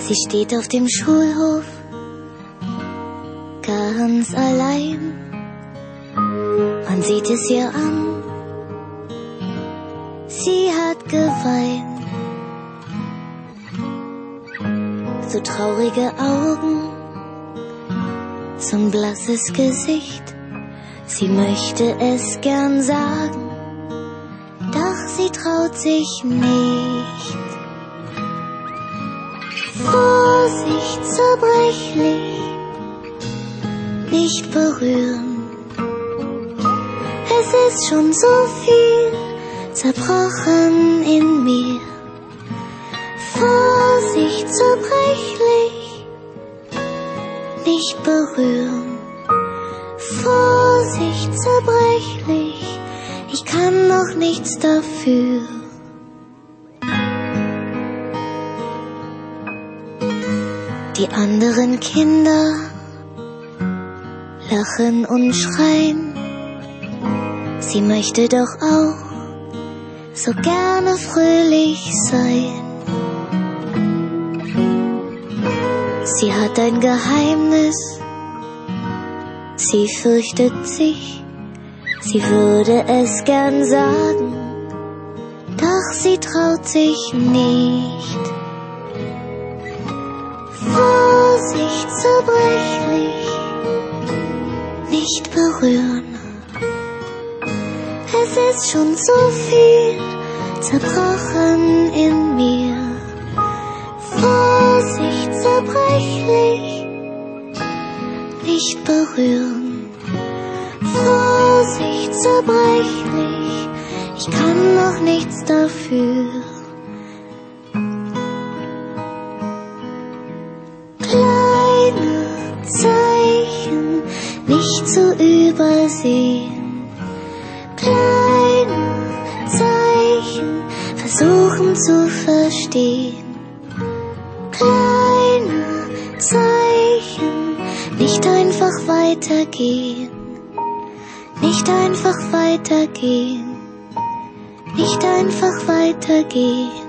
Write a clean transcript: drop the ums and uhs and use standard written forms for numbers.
Sie steht auf dem Schulhof, ganz allein. Man sieht es ihr an, sie hat geweint. So traurige Augen, so ein blasses Gesicht. Sie möchte es gern sagen, doch sie traut sich nicht. Vorsicht, zerbrechlich, nicht berühren. Es ist schon so viel zerbrochen in mir. Vorsicht, zerbrechlich, nicht berühren. Vorsicht, zerbrechlich, ich kann noch nichts dafür. Die anderen Kinder lachen und schreien. Sie möchte doch auch so gerne fröhlich sein. Sie hat ein Geheimnis, sie fürchtet sich, sie würde es gern sagen, doch sie traut sich nicht. Vorsicht, zerbrechlich, nicht berühren. Es ist schon so viel zerbrochen in mir. Vorsicht, zerbrechlich, nicht berühren. Vorsicht, zerbrechlich, ich kann noch nichts dafür. Kleine Zeichen nicht zu übersehen. Kleine Zeichen versuchen zu verstehen. Kleine Zeichen, nicht einfach weitergehen. Nicht einfach weitergehen. Nicht einfach weitergehen.